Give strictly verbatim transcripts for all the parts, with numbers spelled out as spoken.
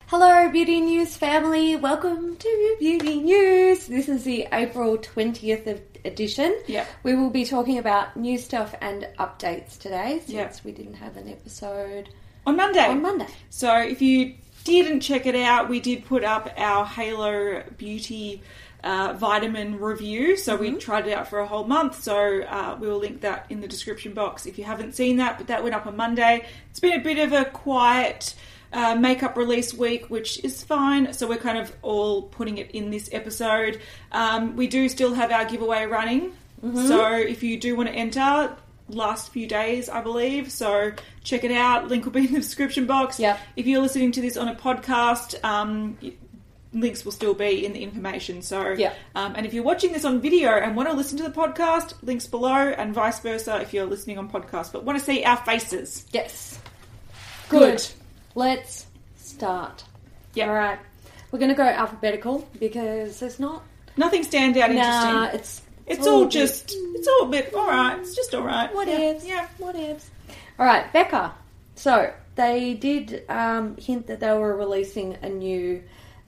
Hello, Beauty News family. Welcome to Beauty News. This is the April twentieth edition. Yeah. We will be talking about new stuff and updates today since yeah. we didn't have an episode on Monday. On Monday. So if you didn't check it out, we did put up our Halo Beauty uh, vitamin review. So mm-hmm. we tried it out for a whole month. So uh, we will link that in the description box if you haven't seen that. But that went up on Monday. It's been a bit of a quiet Uh, makeup release week, which is fine, so we're kind of all putting it in this episode. Um, we do still have our giveaway running, mm-hmm. so if you do want to enter, last few days I believe, so check it out. Link will be in the description box. Yep. If you're listening to this on a podcast, um, links will still be in the information. So, yep. um, and if you're watching this on video and want to listen to the podcast, links below, and vice versa if you're listening on podcast but want to see our faces. Yes. Good. Good. Let's start. Yeah. All right. We're going to go alphabetical because there's not... Nothing stands out nah, interesting. Nah, it's... It's, it's all, all just... It's all a bit... All right. It's just all right. What yeah. ifs. Yeah. What ifs. All right. Becca. So, they did um, hint that they were releasing a new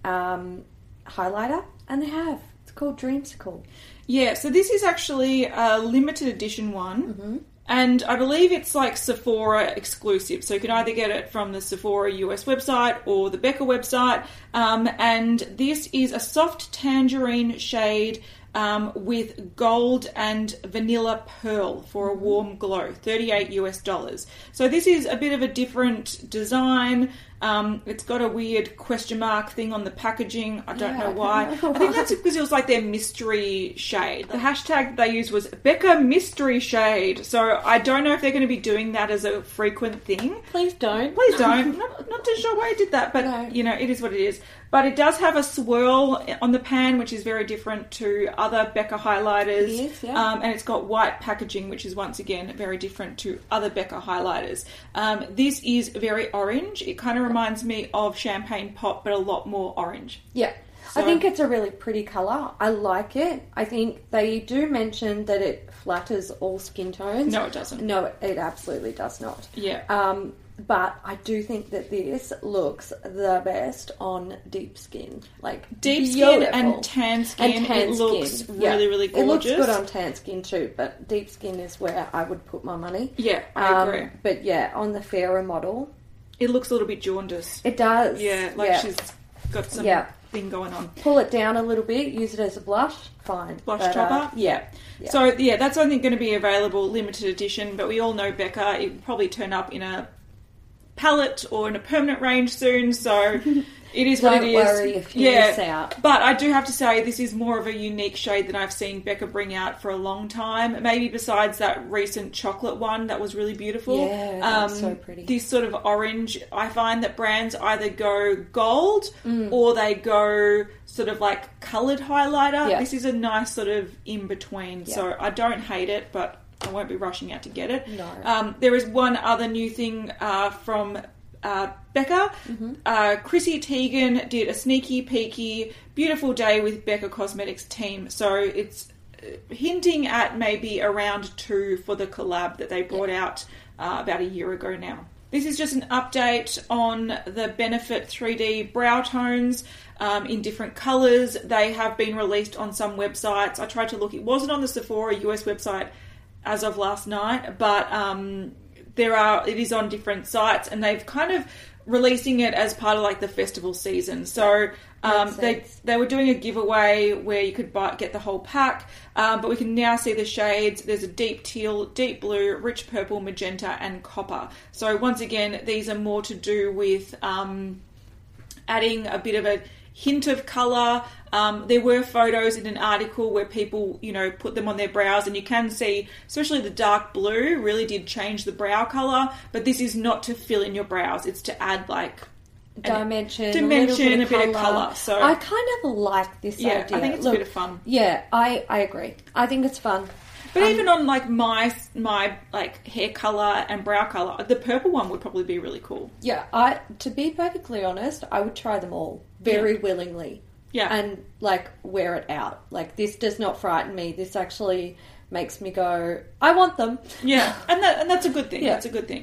um, highlighter, and they have. It's called Dreamsicle. Yeah. So, this is actually a limited edition one. Mm-hmm. And I believe it's like Sephora exclusive. So you can either get it from the Sephora U S website or the Becca website. Um, and this is a soft tangerine shade um, with gold and vanilla pearl for a warm glow. thirty-eight US dollars. So this is a bit of a different design. Um, it's got a weird question mark thing on the packaging. I don't yeah, know why. I, know I think that's because it was like their mystery shade. The hashtag that they used was Becca Mystery Shade. So I don't know if they're going to be doing that as a frequent thing. Please don't. Please don't. not, not too sure why I did that, but no. you know, it is what it is. But it does have a swirl on the pan, which is very different to other Becca highlighters. It is, yeah. Um, and it's got white packaging, which is once again very different to other Becca highlighters. Um, this is very orange. It kind of reminds me of Champagne Pop, but a lot more orange. Yeah. So, I think it's a really pretty colour. I like it. I think they do mention that it flatters all skin tones. No, it doesn't. No, it absolutely does not. Yeah. Um, but I do think that this looks the best on deep skin. Like deep beautiful. skin and tan skin. And tan it looks skin. really, yeah. really gorgeous. It looks good on tan skin too, but deep skin is where I would put my money. Yeah, I um, agree. But yeah, on the fairer model, it looks a little bit jaundiced. It does. Yeah, like yeah. she's got some yeah. thing going on. Pull it down a little bit, use it as a blush, fine. Blush but, topper? Uh, yeah. yeah. So, yeah, that's I think going to be available, limited edition, but we all know Becca. It will probably turn up in a palette or in a permanent range soon, so it is what it is. Don't worry if you yeah. miss out. But I do have to say, this is more of a unique shade than I've seen Becca bring out for a long time. Maybe besides that recent chocolate one that was really beautiful. Yeah, that um, was so pretty. This sort of orange, I find that brands either go gold mm. or they go sort of like coloured highlighter. Yeah. This is a nice sort of in-between, yeah. so I don't hate it, but I won't be rushing out to get it. No. Um, there is one other new thing uh, from uh, Becca. Mm-hmm. Uh, Chrissy Teigen did a sneaky peeky beautiful day with Becca Cosmetics team. So it's hinting at maybe a round two for the collab that they brought yeah. out uh, about a year ago now. This is just an update on the Benefit three D brow tones um, in different colours. They have been released on some websites. I tried to look. It wasn't on the Sephora U S website as of last night, but um, there are. It is on different sites, and they've kind of releasing it as part of like the festival season. So um, they they were doing a giveaway where you could buy get the whole pack, um, but we can now see the shades. There's a deep teal, deep blue, rich purple, magenta, and copper. So once again, these are more to do with um, adding a bit of a hint of colour. Um, there were photos in an article where people, you know, put them on their brows, and you can see, especially the dark blue, really did change the brow colour. But this is not to fill in your brows; it's to add like dimension, dimension, a, a bit, bit of of colour. colour. So I kind of like this yeah, idea. I think it's Look, a bit of fun. Yeah, I, I agree. I think it's fun. But um, even on like my my like hair colour and brow colour, the purple one would probably be really cool. Yeah, I to be perfectly honest, I would try them all very yeah. willingly. Yeah. And like wear it out. Like this does not frighten me. This actually makes me go, I want them. Yeah, and that and that's a good thing. Yeah. That's a good thing.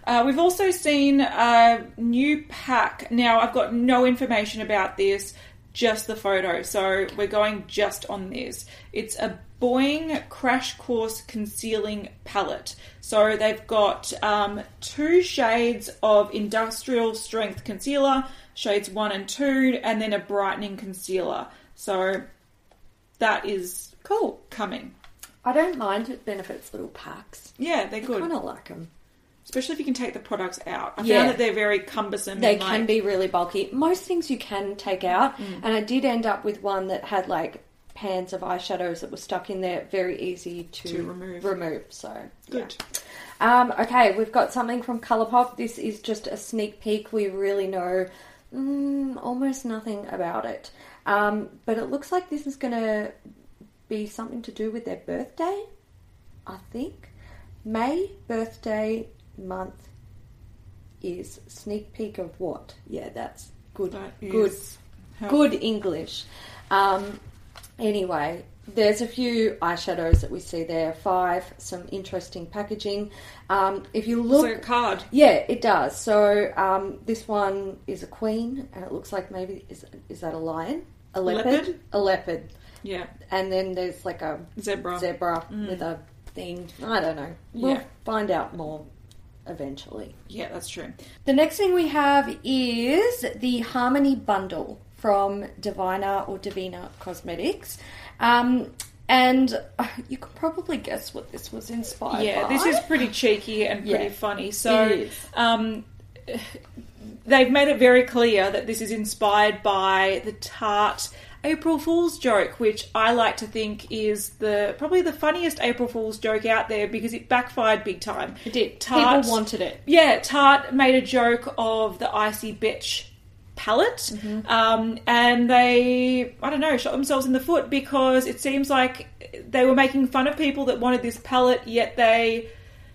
Uh, we've also seen a new pack. Now, I've got no information about this, just the photo, so we're going just on this. It's a Boing Crash Course Concealing Palette. So they've got um, two shades of industrial strength concealer, shades one and two, and then a brightening concealer. So that is Cool. coming. I don't mind it benefits little packs. Yeah, they're I good. kind of like them. Especially if you can take the products out. I Yeah. found that they're very cumbersome. They and, can like, be really bulky. Most things you can take out, Mm. and I did end up with one that had like pans of eyeshadows that were stuck in there, very easy to, To remove. Remove. So Good. yeah. Um, okay, we've got something from Colourpop. This is just a sneak peek. We really know mm, almost nothing about it, um, but it looks like this is going to be something to do with their birthday. I think May birthday month is sneak peek of what? Yeah, that's good. That Good. is how- Good English. Um, anyway, there's a few eyeshadows that we see there. Five, some interesting packaging. Um, if you look, It's a card. yeah, it does. So um, this one is a queen, and it looks like maybe is is that a lion? A leopard? Leopard? A leopard. Yeah. And then there's like a Zebra. zebra Mm. with a thing. I don't know. We'll Yeah. find out more eventually. Yeah, that's true. The next thing we have is the Harmony Bundle from Divina or Divina Cosmetics. Um, and uh, you could probably guess what this was inspired Yeah, by. this is pretty cheeky and pretty Yeah, funny. So, it is. um, they've made it very clear that this is inspired by the Tarte April Fool's joke, which I like to think is the probably the funniest April Fool's joke out there because it backfired big time. It did. Tarte, People wanted it. Yeah, Tarte made a joke of the Icy Bitch palette, Mm-hmm. um, and they, I don't know, shot themselves in the foot because it seems like they were making fun of people that wanted this palette, yet they,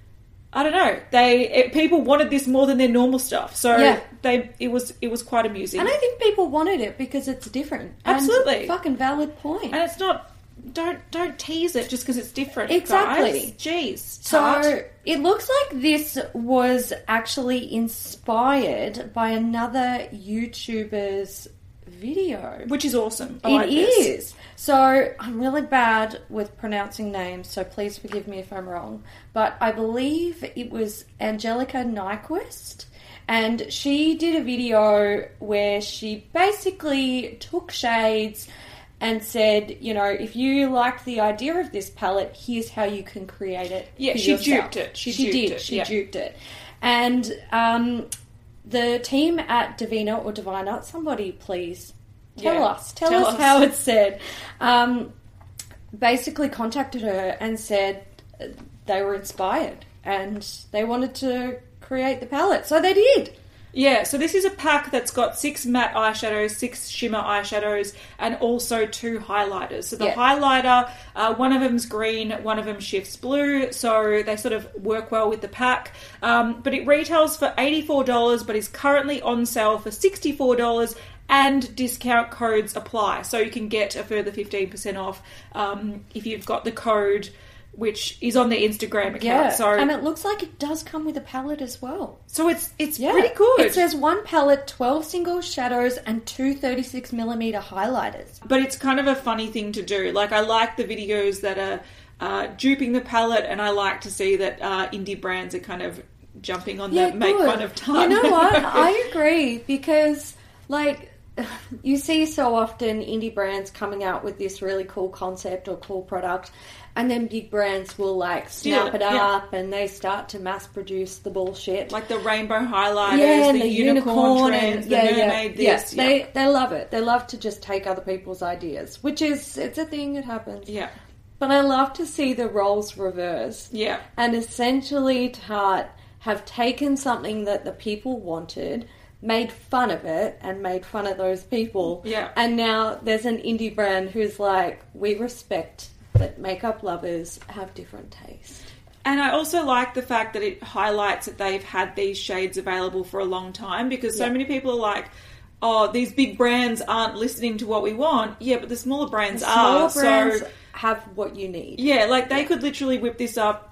I don't know, they it, people wanted this more than their normal stuff. So Yeah. they it was it was quite amusing. And I think people wanted it because it's different. Absolutely. And fucking valid point. And it's not. Don't don't tease it just because it's different. Exactly. Guys. Jeez. So Tarte. it looks like this was actually inspired by another YouTuber's video. Which is awesome. I It like this. is. So I'm really bad with pronouncing names, so please forgive me if I'm wrong. But I believe it was Angelica Nyquist, and she did a video where she basically took shades and said, you know, if you like the idea of this palette, here's how you can create it. Yeah, for she yourself. duped it. She She, duped did. it, She yeah. duped it. And um, the team at Divina or Divina, somebody please tell Yeah, us. Tell, tell us, us. how it's said. Um, basically contacted her and said they were inspired and they wanted to create the palette. So they did. Yeah, so this is a pack that's got six matte eyeshadows, six shimmer eyeshadows, and also two highlighters. So the Yeah. highlighter, uh, one of them's green, one of them shifts blue, so they sort of work well with the pack. Um, but it retails for eighty-four dollars, but is currently on sale for sixty-four dollars, and discount codes apply. So you can get a further fifteen percent off um, if you've got the code, which is on the Instagram account. Yeah. So, And it looks like it does come with a palette as well. so it's it's Yeah. pretty good. It says one palette, twelve single shadows, and two thirty-six millimeter highlighters. But it's kind of a funny thing to do. Like, I like the videos that are uh, duping the palette, and I like to see that uh, indie brands are kind of jumping on the make good. fun of time. You know what? I agree because, like, you see so often indie brands coming out with this really cool concept or cool product, and then big brands will like Steal snap it, it yeah. up and they start to mass produce the bullshit. Like the rainbow highlighters, yeah, and the, unicorn, trends, the yeah, yeah, mermaid yeah. this. They they love it. They love to just take other people's ideas, which is it's a thing. It happens. yeah. But I love to see the roles reversed. Yeah. And essentially, Tarte have taken something that the people wanted, made fun of it, and made fun of those people. Yeah. And now there's an indie brand who's like, we respect that makeup lovers have different taste. And I also like the fact that it highlights that they've had these shades available for a long time, because so Yeah. many people are like, oh, these big brands aren't listening to what we want. Yeah, but the smaller brands The smaller are. brands so have what you need. yeah, like they Yeah. could literally whip this up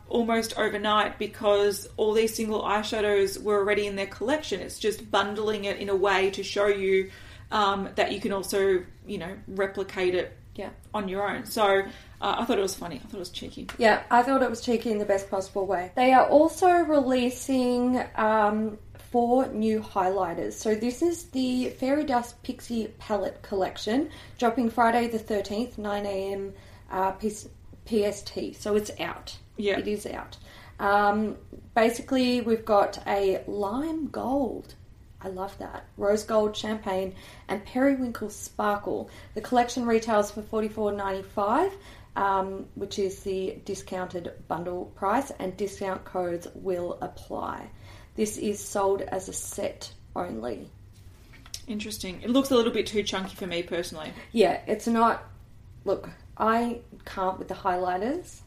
almost overnight because all these single eyeshadows were already in their collection. It's just bundling it in a way to show you um, that you can also, you know, replicate it yeah. on your own. So uh, I thought it was funny. I thought it was cheeky. Yeah, I thought it was cheeky in the best possible way. They are also releasing um, four new highlighters. So this is the Fairy Dust Pixie Palette Collection, dropping Friday the thirteenth, nine a.m. Uh, P S T. So it's out. Yeah. It is out. Um, basically, we've got a lime gold. I love that. Rose gold champagne and periwinkle sparkle. The collection retails for forty-four ninety-five, um, which is the discounted bundle price, and discount codes will apply. This is sold as a set only. Interesting. It looks a little bit too chunky for me personally. Yeah, it's not... Look, I can't with the highlighters,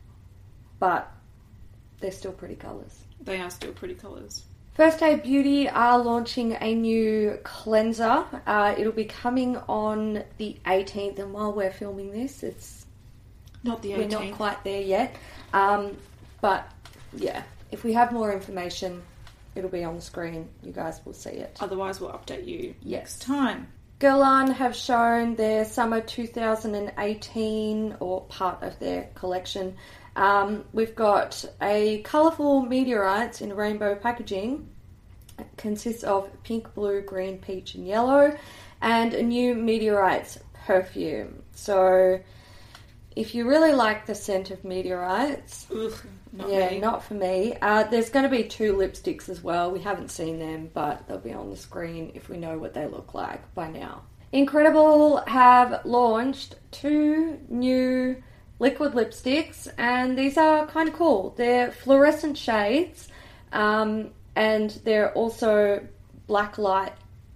but they're still pretty colours. They are still pretty colours. First Aid Beauty are launching a new cleanser. Uh, it'll be coming on the eighteenth, and while we're filming this, it's not the eighteenth. We're not quite there yet. Um, but yeah, if we have more information, it'll be on the screen. You guys will see it. Otherwise, we'll update you yes. next time. Guerlain have shown their summer two thousand eighteen, or part of their collection. Um, we've got a colourful meteorites in rainbow packaging. It consists of pink, blue, green, peach and yellow, and a new meteorites perfume. So if you really like the scent of meteorites, Ugh, not yeah, me. not for me. Uh, there's going to be two lipsticks as well. We haven't seen them, but they'll be on the screen if we know what they look like by now. Incredible have launched two new liquid lipsticks, and these are kind of cool. They're fluorescent shades, um, and they're also black light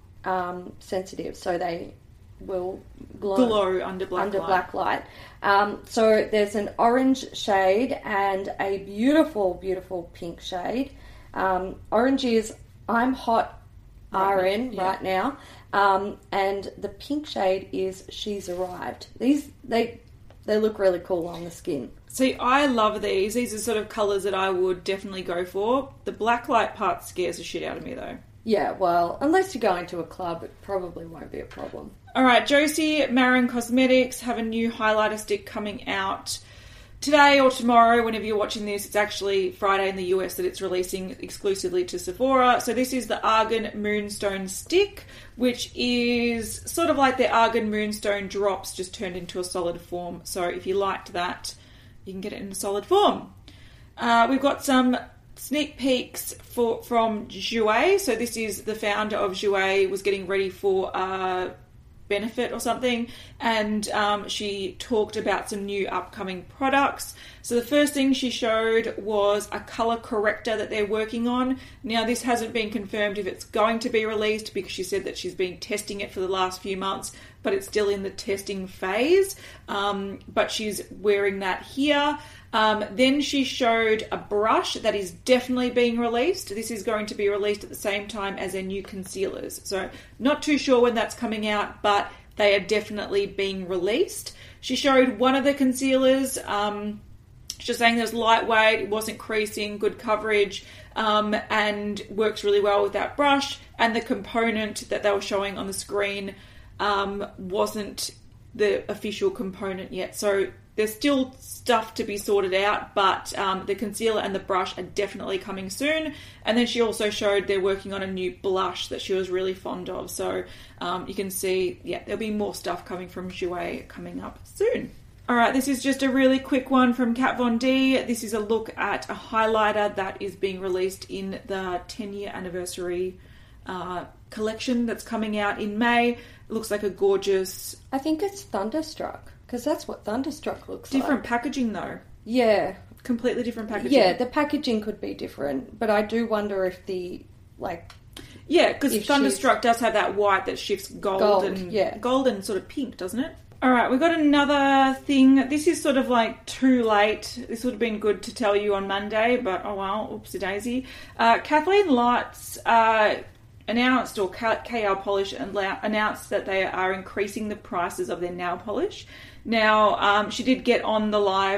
um, sensitive, so they will glow, glow under black under light. black light. Um, so there's an orange shade and a beautiful, beautiful pink shade. Um, orange is I'm hot Right, R N yeah. right now, um, and the pink shade is She's Arrived. These they they look really cool on the skin. See, I love these. These are sort of colours that I would definitely go for. The black light part scares the shit out of me though. Yeah, well, unless you're going to a club, it probably won't be a problem. Alright, Josie Maran Cosmetics have a new highlighter stick coming out today or tomorrow. Whenever you're watching this, it's actually Friday in the U S that it's releasing exclusively to Sephora. So this is the Argan Moonstone Stick, which is sort of like the Argan Moonstone Drops just turned into a solid form. So if you liked that, you can get it in a solid form. Uh, we've got some sneak peeks for from Jouer. So this is the founder of Jouer, was getting ready for a benefit or something, and um, she talked about some new upcoming products. So the first thing she showed was a colour corrector that they're working on. Now this hasn't been confirmed if it's going to be released, because she said that she's been testing it for the last few months, but it's still in the testing phase. Um, but she's wearing that here. Um, then she showed a brush that is definitely being released. This is going to be released at the same time as their new concealers. So not too sure when that's coming out, but they are definitely being released. She showed one of the concealers. Um, she's saying there's lightweight, it wasn't creasing, good coverage, um, and works really well with that brush. And the component that they were showing on the screen um, wasn't the official component yet. So there's still stuff to be sorted out, but um, the concealer and the brush are definitely coming soon. And then she also showed they're working on a new blush that she was really fond of. So um, you can see, yeah, there'll be more stuff coming from Jouer coming up soon. All right, this is just a really quick one from Kat Von D. This is a look at a highlighter that is being released in the ten-year anniversary uh, collection that's coming out in May. It looks like a gorgeous... I think it's Thunderstruck, because that's what Thunderstruck looks different like. packaging though. Yeah. Completely different packaging. Yeah, the packaging could be different, but I do wonder if the, like... Yeah, because if Thunderstruck does have that white that shifts gold, Gold, and yeah. gold and sort of pink, doesn't it? All right, we've got another thing. This is sort of like too late. This would have been good to tell you on Monday, but oh well, oopsie daisy. Uh, Kathleen Lights uh, announced, or K L Polish announced that they are increasing the prices of their nail polish. Now, um, she did get on the live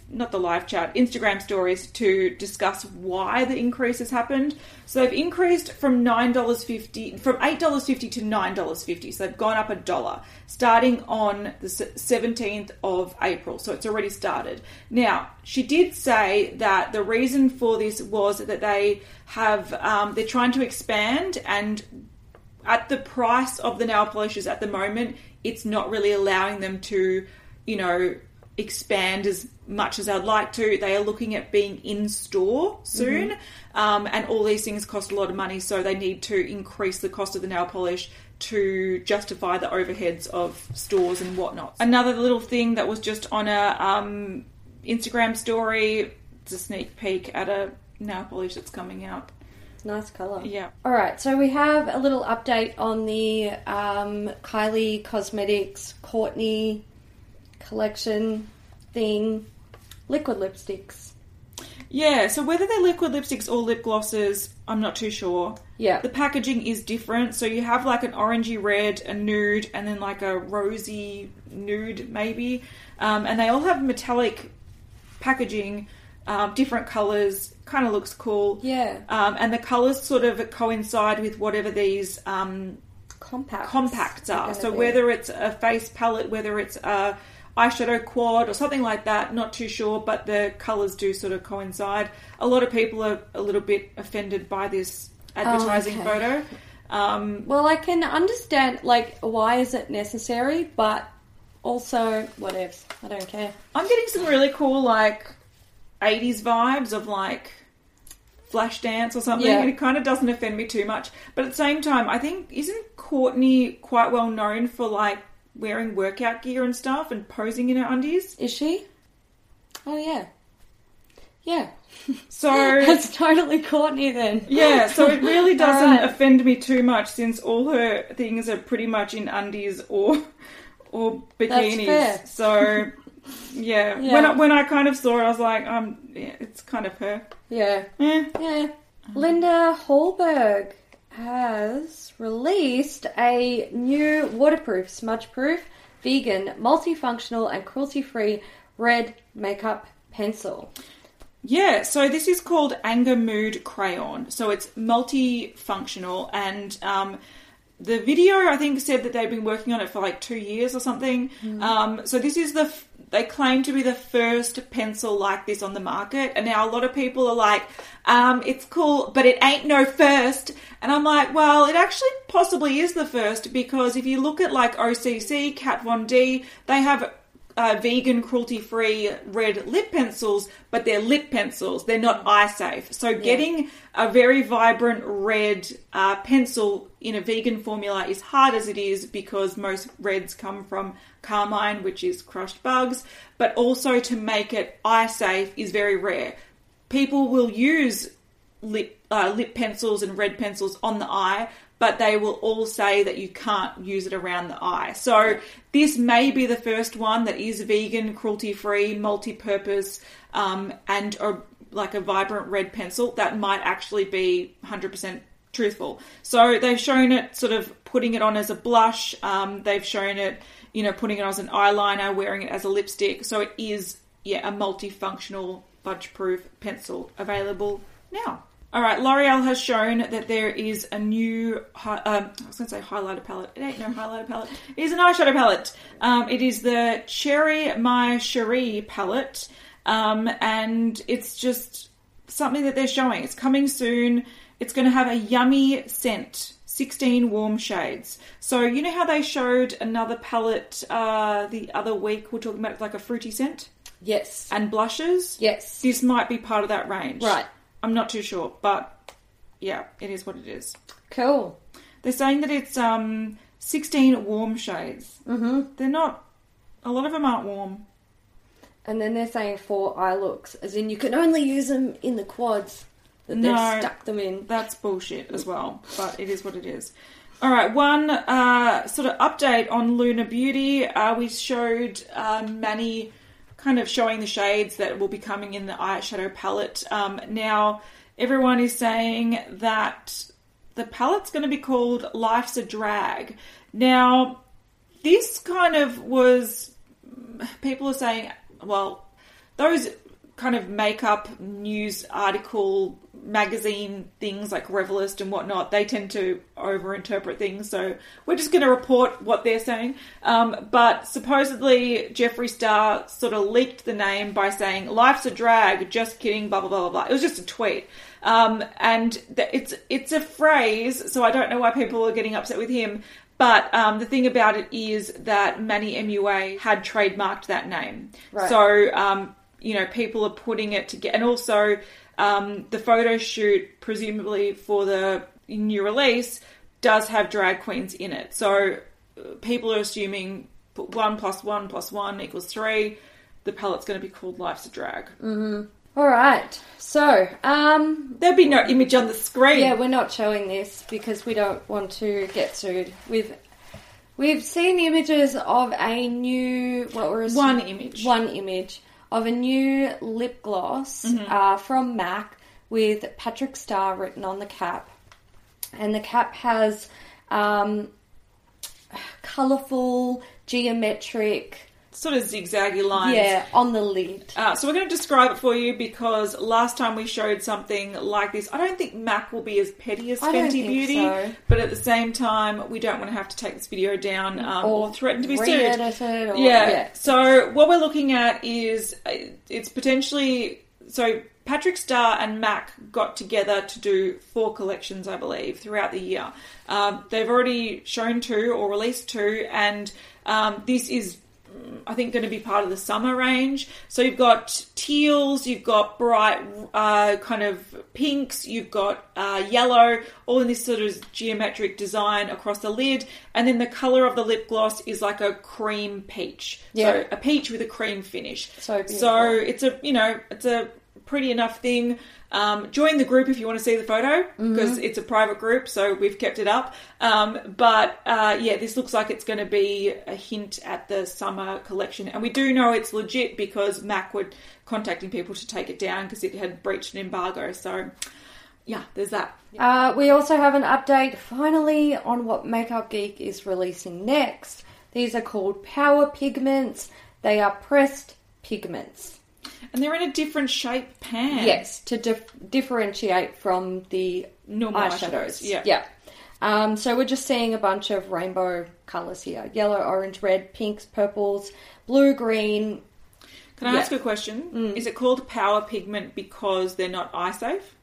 not the live chat, Instagram stories to discuss why the increase has happened. So they've increased from nine dollars fifty, from eight dollars fifty to nine dollars fifty. So they've gone up a dollar starting on the seventeenth of April. So it's already started. Now, she did say that the reason for this was that they have, um, they're trying to expand, and at the price of the nail polishes at the moment, it's not really allowing them to, you know, expand as much as I'd like to. They are looking at being in store soon, mm-hmm. um, and all these things cost a lot of money, so they need to increase the cost of the nail polish to justify the overheads of stores and whatnot. Another little thing that was just on a um, Instagram story, it's a sneak peek at a nail polish that's coming out. Nice colour. Yeah. All right, so we have a little update on the um, Kylie Cosmetics Courtney collection thing, liquid lipsticks. Yeah, so whether they're liquid lipsticks or lip glosses, I'm not too sure. Yeah. The packaging is different. So you have like an orangey red, a nude, and then like a rosy nude maybe. Um, and they all have metallic packaging, um, different colours. Kind of looks cool. Yeah. Um, and the colours sort of coincide with whatever these um, compacts, compacts are. So be. whether it's a face palette, whether it's a eyeshadow quad or something like that, not too sure, but the colours do sort of coincide. A lot of people are a little bit offended by this advertising oh, okay. photo. Um, well, I can understand, like, why is it necessary, but also, whatevs. I don't care. I'm getting some really cool, like, eighties vibes of, like, Flashdance or something, yeah. and it kind of doesn't offend me too much. But at the same time, I think, isn't Courtney quite well known for, like, wearing workout gear and stuff and posing in her undies? Is she? Oh, yeah. Yeah. So that's totally Courtney then. Yeah, so it really doesn't right. offend me too much, since all her things are pretty much in undies or or bikinis. That's So fair. yeah, yeah. when I, when I kind of saw it, I was like, um, yeah, it's kind of her. Yeah. Yeah. Yeah. Linda Hallberg has released a new waterproof, smudge-proof, vegan, multifunctional and cruelty-free red makeup pencil. Yeah, so this is called Anger Mood Crayon. So it's multifunctional, and um, the video, I think, said that they've been working on it for like two years or something. Mm. Um, so this is the... F- They claim to be the first pencil like this on the market. And now a lot of people are like, um, it's cool, but it ain't no first. And I'm like, well, it actually possibly is the first, because if you look at like O C C, Kat Von D, they have uh, vegan, cruelty-free red lip pencils, but they're lip pencils. They're not eye safe. So yeah. Getting a very vibrant red uh, pencil in a vegan formula is hard as it is, because most reds come from carmine, which is crushed bugs, but also to make it eye safe is very rare. People will use lip uh, lip pencils and red pencils on the eye, but they will all say that you can't use it around the eye. So this may be the first one that is vegan, cruelty-free, multi-purpose, um, and a, like a vibrant red pencil that might actually be one hundred percent truthful. So they've shown it sort of putting it on as a blush. Um, they've shown it, you know, putting it as an eyeliner, wearing it as a lipstick. So it is, yeah, a multifunctional budge-proof pencil available now. All right, L'Oreal has shown that there is a new, hi- um, I was going to say highlighter palette. It ain't no highlighter palette. It is an eyeshadow palette. Um, it is the Cherry My Cherie palette, um, and it's just something that they're showing. It's coming soon. It's going to have a yummy scent, sixteen warm shades. So you know how they showed another palette uh, the other week? We're talking about like a fruity scent? Yes. And blushes? Yes. This might be part of that range. Right. I'm not too sure, but yeah, it is what it is. Cool. They're saying that it's um, sixteen warm shades. Mm-hmm. They're not, a lot of them aren't warm. And then they're saying four eye looks, as in you can only use them in the quads that no, they've stuck them in. That's bullshit as well, but it is what it is. All right, one uh, sort of update on Luna Beauty. Uh, we showed uh, Manny kind of showing the shades that will be coming in the eyeshadow palette. Um, now, everyone is saying that the palette's going to be called Life's a Drag. Now, this kind of was... People are saying, well, those kind of makeup news article magazine things like Revelist and whatnot, they tend to overinterpret things, so we're just going to report what they're saying. Um, but supposedly Jeffree Star sort of leaked the name by saying, "Life's a drag, just kidding, blah, blah, blah, blah, blah." It was just a tweet. Um, and th- it's it's a phrase, so I don't know why people are getting upset with him. But um, the thing about it is that Manny M U A had trademarked that name. Right. So, um, you know, people are putting it together. And also, um, the photo shoot, presumably for the new release, does have drag queens in it. So uh, people are assuming one plus one plus one equals three. The palette's going to be called Life's a Drag. Mm-hmm. All right. So, um... there'll be no image on the screen. Yeah, we're not showing this because we don't want to get sued. We've we've seen images of a new... what were One image. One image of a new lip gloss Mm-hmm. uh, from MAC with Patrick Star written on the cap. And the cap has um, colourful, geometric... sort of zigzaggy lines. Yeah, on the lid. Uh, so we're going to describe it for you because last time we showed something like this, I don't think MAC will be as petty as I don't Fenty think Beauty, so. but at the same time, we don't want to have to take this video down um, or, or threaten to be sued. Re-edit it or, Yeah. yeah. So what we're looking at is uh, it's potentially so Patrick Star and MAC got together to do four collections, I believe, throughout the year. Um, they've already shown two or released two, and um, this is, I think, going to be part of the summer range. So you've got teals, you've got bright uh, kind of pinks, you've got uh, yellow, all in this sort of geometric design across the lid. And then the colour of the lip gloss is like a cream peach. Yeah. So a peach with a cream finish. So beautiful. So it's a, you know, it's a pretty enough thing. Um, join the group if you want to see the photo because mm-hmm. it's a private group, so we've kept it up. Um, but uh, yeah, this looks like it's going to be a hint at the summer collection, and we do know it's legit because MAC were contacting people to take it down because it had breached an embargo. So yeah, there's that. Uh, we also have an update finally on what Makeup Geek is releasing next. These are called Power Pigments. They are pressed pigments. And they're in a different shape pan. Yes, to dif- differentiate from the normal eyeshadows. eyeshadows. Yeah. Yeah. Um, so we're just seeing a bunch of rainbow colours here. Yellow, orange, red, pinks, purples, blue, green. Can I yeah. ask a question? Mm. Is it called Power Pigment because they're not eye safe?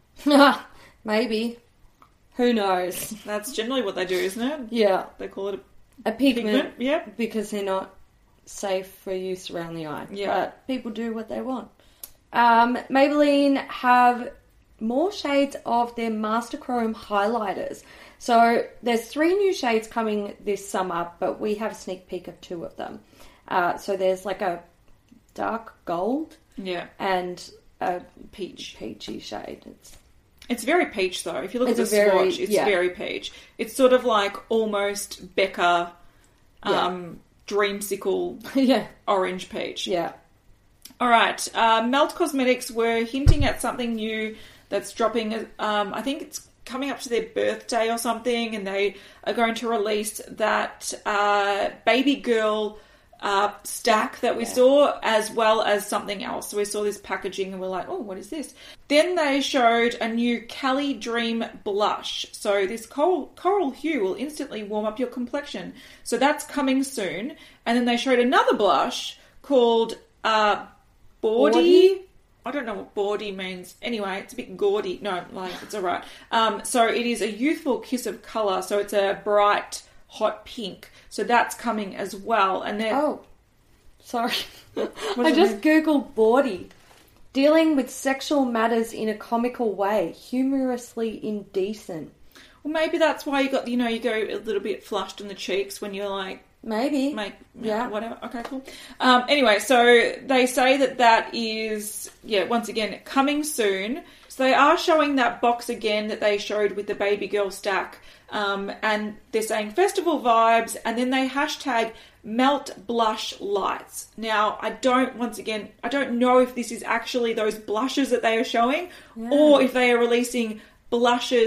Maybe. Who knows? That's generally what they do, isn't it? Yeah. They call it a, a pigment. pigment. Yep. Because they're not safe for use around the eye. Yeah. But people do what they want. Um, Maybelline have more shades of their Master Chrome highlighters. So there's three new shades coming this summer, but we have a sneak peek of two of them. Uh, so there's like a dark gold, yeah, and a peach, peachy shade. It's it's very peach though. If you look it's at the very, swatch, it's yeah. very peach. It's sort of like almost Becca, um, yeah. dreamsicle, yeah, orange peach. Yeah. All right, uh, Melt Cosmetics were hinting at something new that's dropping. Um, I think it's coming up to their birthday or something, and they are going to release that uh, baby girl uh, stack that we yeah. saw, as well as something else. So we saw this packaging and we're like, oh, what is this? Then they showed a new Cali Dream blush. So this coral, coral hue will instantly warm up your complexion. So that's coming soon. And then they showed another blush called uh, Bawdy. Bawdy? I don't know what bawdy means. Anyway, it's a bit gaudy. No, like, it's all right. Um, so it is a youthful kiss of colour. So it's a bright, hot pink. So that's coming as well. And then oh, sorry. I just mean? googled bawdy. Dealing with sexual matters in a comical way, humorously indecent. Well, maybe that's why you got, you know, you go a little bit flushed in the cheeks when you're like, maybe, make yeah, whatever. Okay, cool. Um, anyway, so they say that that is, yeah, once again coming soon. So they are showing that box again that they showed with the baby girl stack, um, and they're saying festival vibes, and then they hashtag melt blush lights. Now, I don't, once again, I don't know if this is actually those blushes that they are showing, yeah. or if they are releasing blushes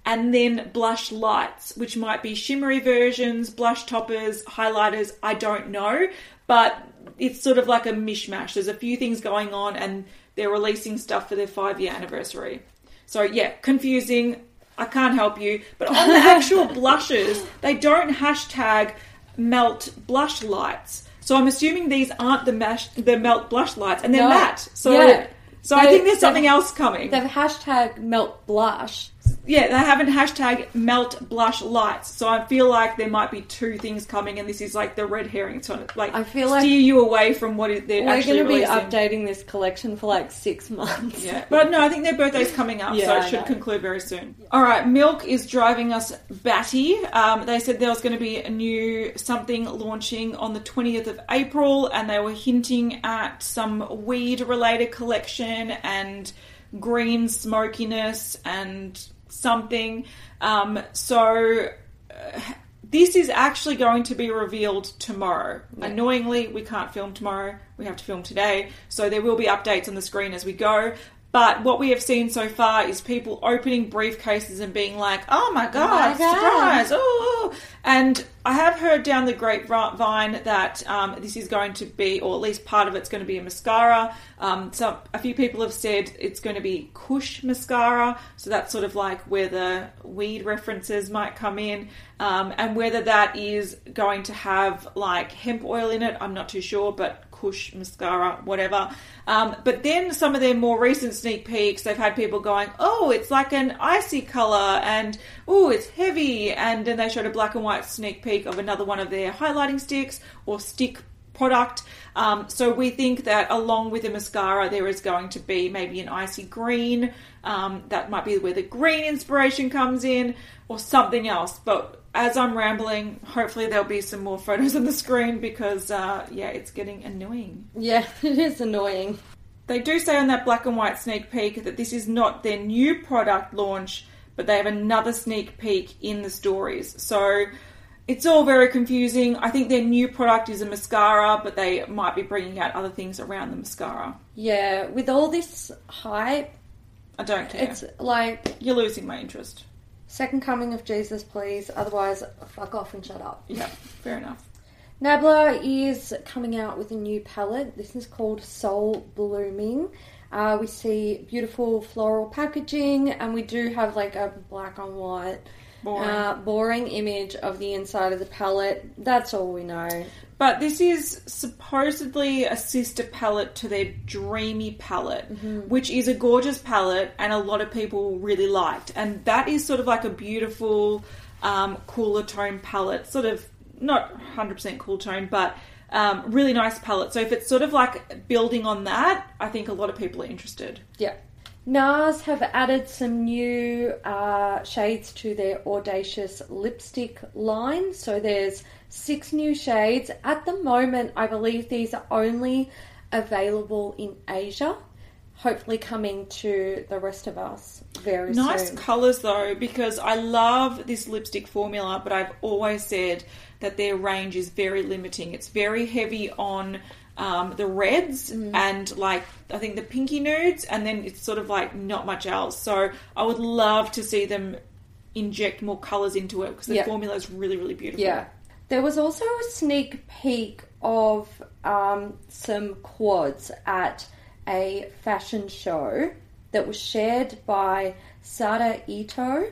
and then blush lights, which might be shimmery versions, blush toppers, highlighters, I don't know, but it's sort of like a mishmash. There's a few things going on, and they're releasing stuff for their five-year anniversary. So yeah, confusing. I can't help you. But on the actual blushes, they don't hashtag melt blush lights. So I'm assuming these aren't the mash, the melt blush lights, and they're No. matte. So, Yeah. so I They- think there's something they've- else coming. They've hashtag melt blush. Yeah, they haven't hashtag melt blush lights. So I feel like there might be two things coming, and this is like the red herring to like I feel steer like you away from what it- they're We're actually going to be releasing. updating this collection for like six months. Yeah, but no, I think their birthday's coming up, Yeah, so it I should know. conclude very soon. All right, Milk is driving us batty. Um, they said there was going to be a new something launching on the twentieth of April, and they were hinting at some weed-related collection and green smokiness and something. Um, so uh, this is actually going to be revealed tomorrow. Yeah. Annoyingly, we can't film tomorrow. We have to film today. So there will be updates on the screen as we go. But what we have seen so far is people opening briefcases and being like, oh my God, my God. surprise, oh. And I have heard down the grapevine that um, this is going to be, or at least part of it's going to be a mascara. Um, so a few people have said it's going to be Kush mascara. So that's sort of like where the weed references might come in. Um, and whether that is going to have like hemp oil in it, I'm not too sure, but Kush mascara, whatever. Um, but then some of their more recent sneak peeks, they've had people going, oh, it's like an icy colour, and oh, it's heavy. And then they showed a black and white sneak peek of another one of their highlighting sticks or stick product. Um, so we think that along with the mascara, there is going to be maybe an icy green. Um, that might be where the green inspiration comes in, or something else. But as I'm rambling, hopefully there'll be some more photos on the screen because, uh, yeah, it's getting annoying. Yeah, it is annoying. They do say on that black and white sneak peek that this is not their new product launch, but they have another sneak peek in the stories. So it's all very confusing. I think their new product is a mascara, but they might be bringing out other things around the mascara. Yeah, with all this hype, I don't care. it's like You're losing my interest. second coming of Jesus, please. Otherwise, fuck off and shut up. Yeah, fair enough. Nabla is coming out with a new palette. This is called Soul Blooming. Uh, we see beautiful floral packaging, and we do have like a black and white Boring. Uh, boring image of the inside of the palette. That's all we know. But this is supposedly a sister palette to their Dreamy palette, mm-hmm. which is a gorgeous palette and a lot of people really liked. And that is sort of like a beautiful, um, cooler tone palette. Sort of, not one hundred percent cool tone, but um, really nice palette. So if it's sort of like building on that, I think a lot of people are interested. Yeah. NARS have added some new uh, shades to their Audacious lipstick line. So there's six new shades. At the moment, I believe these are only available in Asia. Hopefully coming to the rest of us very Nice soon. colours though, because I love this lipstick formula, but I've always said that their range is very limiting. It's very heavy on um, the reds mm. and like I think the pinky nudes, and then it's sort of like not much else. So I would love to see them inject more colours into it because the yeah. formula is really, really beautiful. Yeah. There was also a sneak peek of um, some quads at a fashion show that was shared by Sada Ito,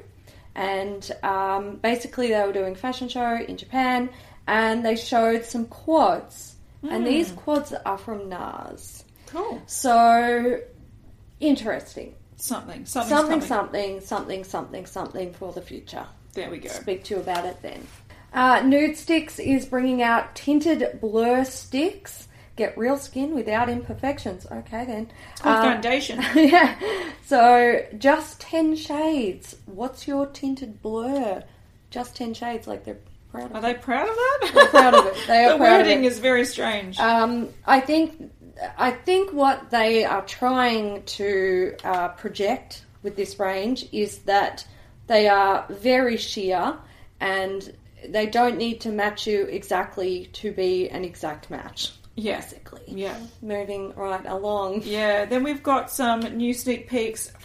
and um, basically they were doing a fashion show in Japan, and they showed some quads, mm. and these quads are from NARS. Cool. So interesting. Something, something, something, something, something, something, something for the future. There we go. Speak to you about it then. Uh, Nude Sticks is bringing out tinted blur sticks. Get real skin without imperfections. Okay, then. It's called um, foundation. Yeah. So, just ten shades. What's your tinted blur? Just ten shades. Like, they're proud of Are it. they proud of that? They're proud of it. They are the proud of wording it. is very strange. Um, I think, I think what they are trying to uh, project with this range is that they are very sheer and they don't need to match you exactly to be an exact match. Yeah. Basically. Yeah. Moving right along. Yeah. Then we've got some new sneak peeks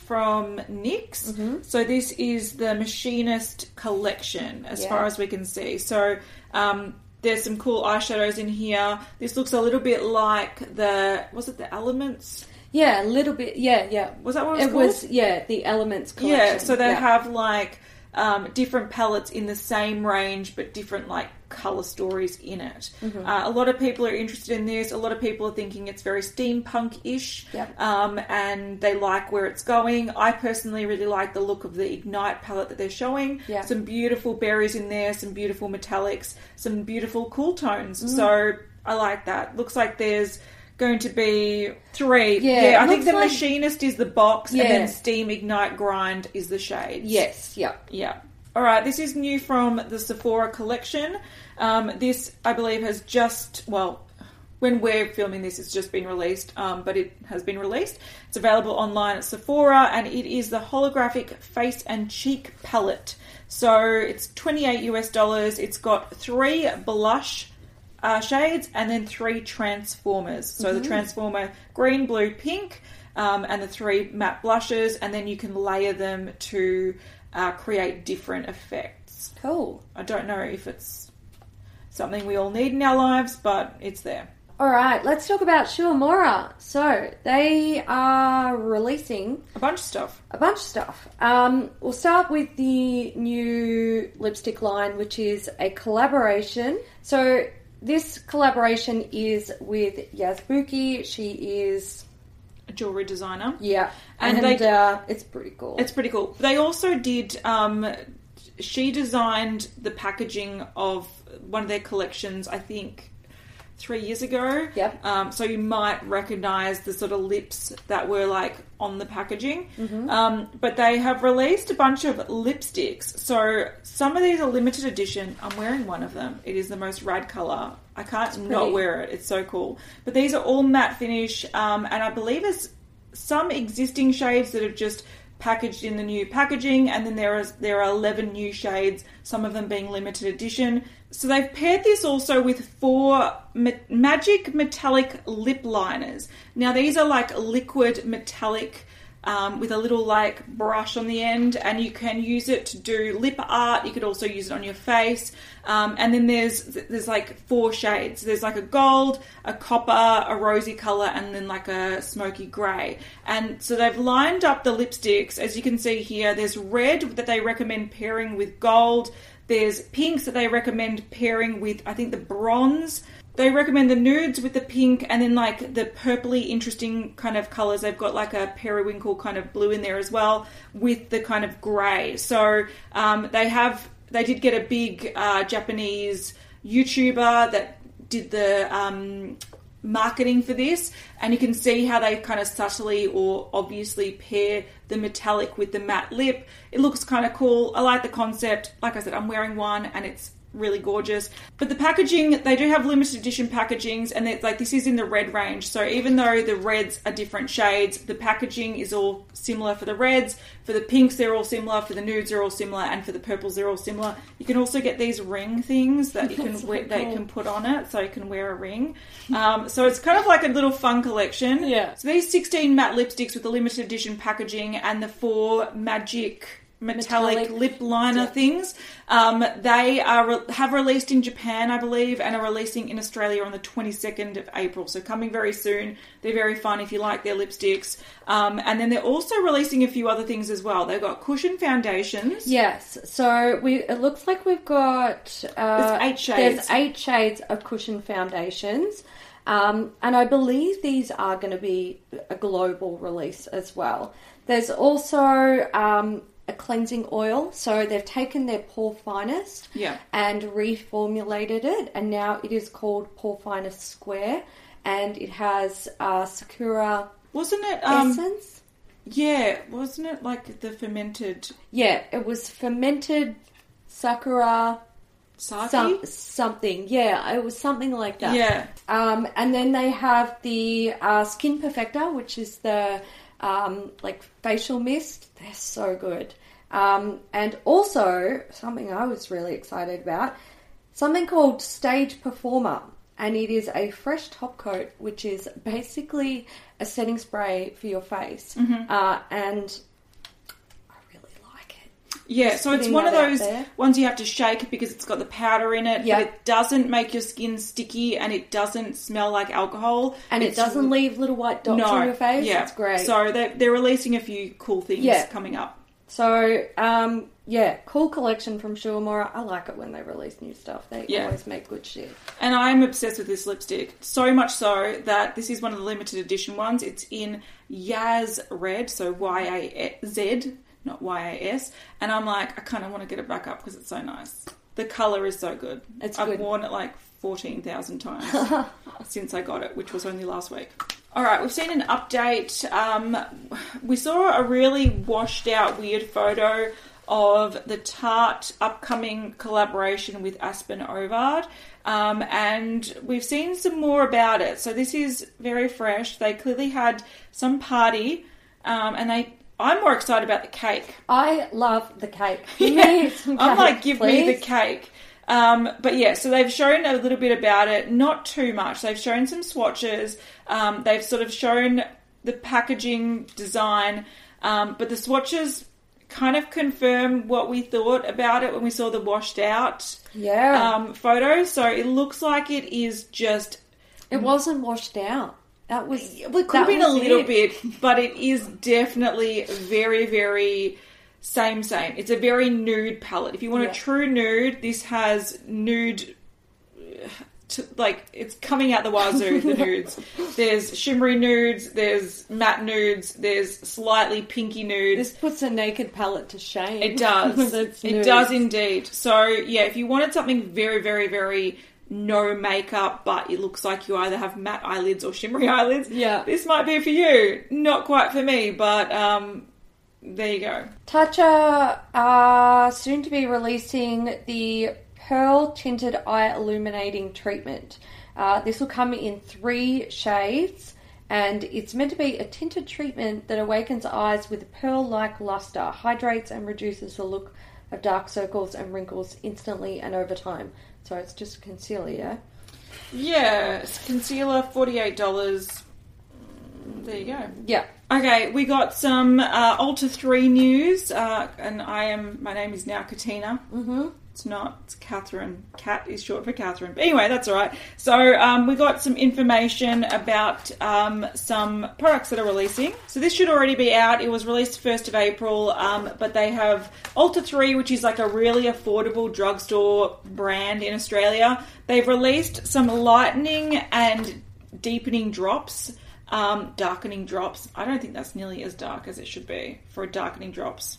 from NYX. Mm-hmm. So this is the Machinist collection, as Yeah. far as we can see. So um, there's some cool eyeshadows in here. This looks a little bit like the, was it the Elements? Yeah, a little bit. Yeah, yeah. Was that what it was It called? was, yeah, the Elements collection. Yeah, so they yeah. have like um, different palettes in the same range, but different like colour stories in it. Mm-hmm. Uh, a lot of people are interested in this. A lot of people are thinking it's very steampunk-ish, Yep. um, and they like where it's going. I personally really like the look of the Ignite palette that they're showing. Yeah. Some beautiful berries in there, some beautiful metallics, some beautiful cool tones. Mm. So I like that. Looks like there's going to be three. Yeah, Yeah, it I think looks the like- Machinist is the box, Yeah. and then Steam, Ignite, Grind is the shades. Yes, yeah. Yeah. All right, this is new from the Sephora collection. Um, this, I believe, has just, well, when we're filming this, it's just been released, um, but it has been released. It's available online at Sephora, and it is the holographic face and cheek palette. So it's twenty-eight US dollars. It's got three blush uh, shades and then three transformers. So Mm-hmm. the transformer green, blue, pink, um, and the three matte blushes, and then you can layer them to uh, create different effects. Cool. I don't know if it's something we all need in our lives, but it's there. All right, let's talk about Shuamura. So they are releasing A bunch of stuff. a bunch of stuff. Um, we'll start with the new lipstick line, which is a collaboration. So this collaboration is with Yazbuki. She is, A jewelry designer. yeah, And and, they- uh, it's pretty cool. It's pretty cool. They also did, um, she designed the packaging of one of their collections, I think, three years ago. Yep. Um, so you might recognise the sort of lips that were like on the packaging. Mm-hmm. Um, but they have released a bunch of lipsticks. So some of these are limited edition. I'm wearing one of them. It is the most rad colour. I can't not pretty. wear it. It's so cool. But these are all matte finish. Um, and I believe there's some existing shades that have just packaged in the new packaging, and then there is there are eleven new shades, some of them being limited edition. So they've paired this also with four ma- magic metallic lip liners. Now these are like liquid metallic um, with a little like brush on the end, and you can use it to do lip art. You could also use it on your face. Um, and then there's there's like four shades. There's like a gold, a copper, a rosy colour, and then like a smoky grey. And so they've lined up the lipsticks. As you can see here, there's red that they recommend pairing with gold. There's pinks that they recommend pairing with, I think, the bronze. They recommend the nudes with the pink, and then like the purpley interesting kind of colours. They've got like a periwinkle kind of blue in there as well with the kind of grey. So um, they have... They did get a big uh, Japanese YouTuber that did the um, marketing for this, and you can see how they kind of subtly or obviously pair the metallic with the matte lip. It looks kind of cool. I like the concept. Like I said, I'm wearing one and it's really gorgeous. But the packaging, they do have limited edition packagings, and it's like this is in the red range. So even though the reds are different shades, the packaging is all similar for the reds. For the pinks, they're all similar. For the nudes, they're all similar, and for the purples, they're all similar. You can also get these ring things that you can so wear, that you cool. can put on it, so you can wear a ring. Um, so it's kind of like a little fun collection. Yeah. So these sixteen matte lipsticks with the limited edition packaging and the four magic metallic, Metallic. lip liner Yeah. things. Um, they are re- have released in Japan, I believe, and are releasing in Australia on the twenty-second of April. So coming very soon. They're very fun if you like their lipsticks. Um, and then they're also releasing a few other things as well. They've got cushion foundations. Yes, so we it looks like we've got uh, There's eight shades. There's eight shades of cushion foundations, um, and I believe these are going to be a global release as well. There's also um, a cleansing oil, so they've taken their Pore Finest Yeah. and reformulated it, and now it is called Pore Finest Square, and it has uh, Sakura Wasn't it? Um, essence. yeah. Wasn't it like the fermented Yeah, it was fermented Sakura. sake? Some, something, yeah, it was something like that. Yeah. Um, and then they have the uh, Skin Perfector, which is the um, like facial mist. They're so good. Um, and also something I was really excited about, something called Stage Performer, and it is a fresh top coat, which is basically a setting spray for your face. Mm-hmm. Uh, and Yeah, Just so it's putting one of that out those there. ones you have to shake because it's got the powder in it, Yeah. but it doesn't make your skin sticky and it doesn't smell like alcohol. And It's it doesn't leave little white dots No, on your face. yeah. It's great. So they're, they're releasing a few cool things Yeah. coming up. So, um, yeah, cool collection from Shu Uemura. I like it when they release new stuff. They Yeah. always make good shit. And I'm obsessed with this lipstick. So much so that this is one of the limited edition ones. It's in Yaz Red, so Y A Z, not Y A S. And I'm like, I kind of want to get it back up because it's so nice. The colour is so good. It's I've good. worn it like fourteen thousand times since I got it, which was only last week. All right, we've seen an update. Um, we saw a really washed out, weird photo of the Tarte upcoming collaboration with Aspen Ovard. Um, and we've seen some more about it. So this is very fresh. They clearly had some party, um, and they. I'm more excited about the cake. I love the cake. Yeah. Give me some I'm cake, like, give me the please. cake. Um, but yeah, so they've shown a little bit about it, not too much. They've shown some swatches. Um, they've sort of shown the packaging design, um, but the swatches kind of confirm what we thought about it when we saw the washed out Yeah. um, photo. So it looks like it is just. It wasn't washed out. That was. It could that have been a was little it. bit, but it is definitely very, very same, same. It's a very nude palette. If you want Yeah. a true nude, this has nude, to, like, it's coming out the wazoo, the nudes. There's shimmery nudes, there's matte nudes, there's slightly pinky nudes. This puts a naked palette to shame. It does. With its It nudes. does indeed. So, yeah, if you wanted something very, very, very no makeup, but it looks like you either have matte eyelids or shimmery eyelids, Yeah. this might be for you. Not quite for me, but um, there you go. Tatcha are soon to be releasing the Pearl Tinted Eye Illuminating Treatment. Uh, this will come in three shades, and it's meant to be a tinted treatment that awakens eyes with pearl-like luster, hydrates and reduces the look of dark circles and wrinkles instantly and over time. So it's just a concealer, yeah? Yeah, it's concealer, forty-eight dollars. There you go. Yeah. Okay, we got some uh, Ulta three news, uh, and I am, my name is now Katina. Mm-hmm. It's not, it's Catherine. Cat is short for Catherine. But anyway, that's all right. So um, we got some information about um, some products that are releasing. So this should already be out. It was released first of April, um, but they have Ulta three, which is like a really affordable drugstore brand in Australia. They've released some lightening and deepening drops, um, darkening drops. I don't think that's nearly as dark as it should be for darkening drops.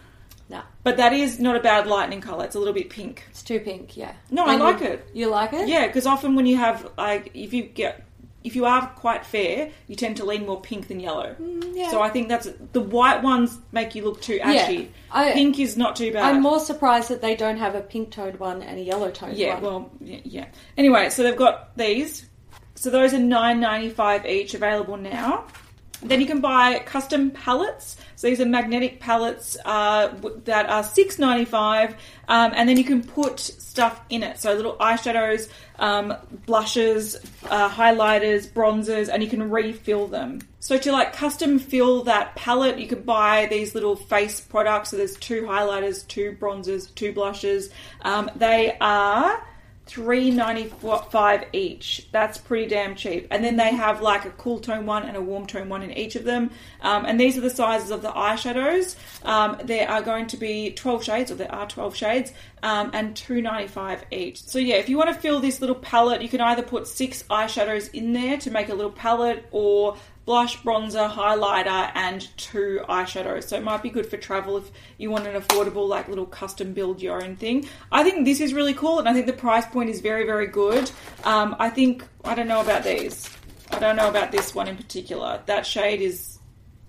No. But that is not a bad lightening colour. It's a little bit pink. It's too pink, yeah. No, I And like you, it. You like it? Yeah, because often when you have, like, if you get, if you are quite fair, you tend to lean more pink than yellow. Mm, yeah. So I think that's, the white ones make you look too ashy. I- Pink is not too bad. I'm more surprised that they don't have a pink-toned one and a yellow-toned Yeah, one. well, yeah, yeah. Anyway, so they've got these. So those are nine ninety-five each, available now. Then you can buy custom palettes. So these are magnetic palettes uh, w- that are six ninety-five, um, and then you can put stuff in it. So little eyeshadows, um, blushes, uh, highlighters, bronzers, and you can refill them. So to like custom fill that palette, you could buy these little face products. So there's two highlighters, two bronzers, two blushes. Um, they are three ninety-five each. That's pretty damn cheap. And then they have like a cool tone one and a warm tone one in each of them. Um, and these are the sizes of the eyeshadows. Um, there are going to be twelve shades, or there are twelve shades, um, and two ninety-five each. So yeah, if you want to fill this little palette, you can either put six eyeshadows in there to make a little palette, or blush, bronzer, highlighter, and two eyeshadows. So it might be good for travel if you want an affordable, like, little custom build your own thing. I think this is really cool, and I think the price point is very, very good. Um, I think, I don't know about these. I don't know about this one in particular. That shade is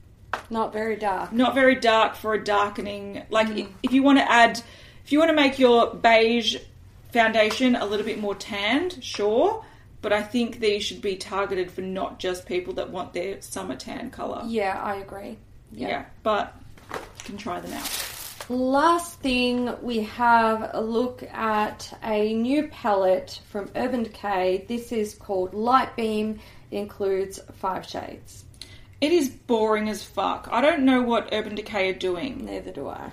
Not very dark. not very dark for a darkening. Like, mm. if you want to add, if you want to make your beige foundation a little bit more tanned, sure. But I think these should be targeted for not just people that want their summer tan colour. Yeah, I agree. Yeah. Yeah. But you can try them out. Last thing, we have a look at a new palette from Urban Decay. This is called Light Beam. It includes five shades. It is boring as fuck. I don't know what Urban Decay are doing. Neither do I.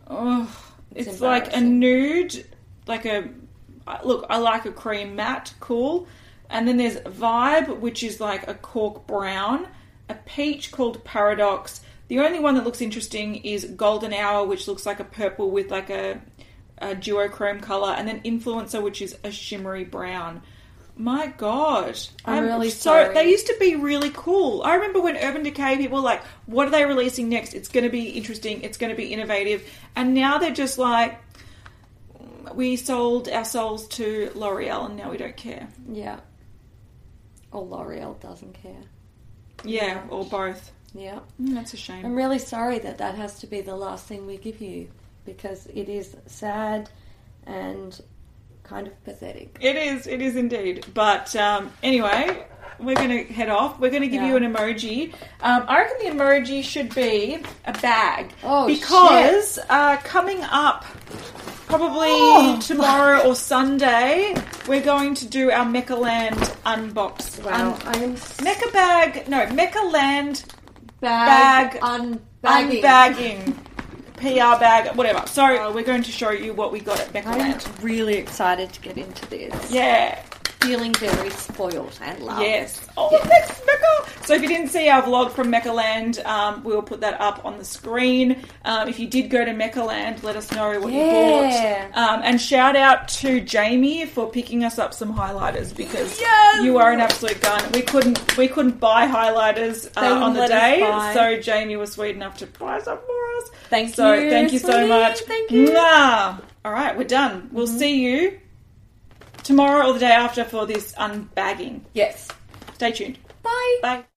Oh, it's, It's like a embarrassing. nude, like a, look, I like a cream matte, cool. And then there's Vibe, which is like a cork brown, a peach called Paradox. The only one that looks interesting is Golden Hour, which looks like a purple with like a, a duochrome colour, and then Influencer, which is a shimmery brown. My God. I'm really so, sorry. They used to be really cool. I remember when Urban Decay, people were like, what are they releasing next? It's going to be interesting. It's going to be innovative. And now they're just like, we sold our souls to L'Oreal and now we don't care. Yeah. Or L'Oreal doesn't care. Yeah, Yeah. or both. Yeah. Mm, that's a shame. I'm really sorry that that has to be the last thing we give you, because it is sad and kind of pathetic. It is, it is indeed. But um, anyway, we're going to head off. We're going to give Yeah. you an emoji. Um, I reckon the emoji should be a bag. Oh, because uh, coming up probably Oh, tomorrow or Sunday, we're going to do our Mechaland unbox. Wow. Un- I'm Mecha bag, no, Mechaland bag, bag unbagging. unbagging. P R bag, whatever. So uh, we're going to show you what we got at I'm Mechaland. really excited to get into this. Yeah. Feeling very spoiled and loved. Yes. Oh, next Mecha! So if you didn't see our vlog from Mechaland, um, we will put that up on the screen. Um, if you did go to Mechaland, let us know what Yeah. you bought. Um, and shout out to Jamie for picking us up some highlighters, because Yes! you are an absolute gun. We couldn't we couldn't buy highlighters They uh, on wouldn't the let us day, buy. so Jamie was sweet enough to buy some for us. Thank So you, thank you so sweetie. much. Thank you. Mwah. All right, we're done. We'll see you tomorrow or the day after for this unbagging. Yes. Stay tuned. Bye. Bye.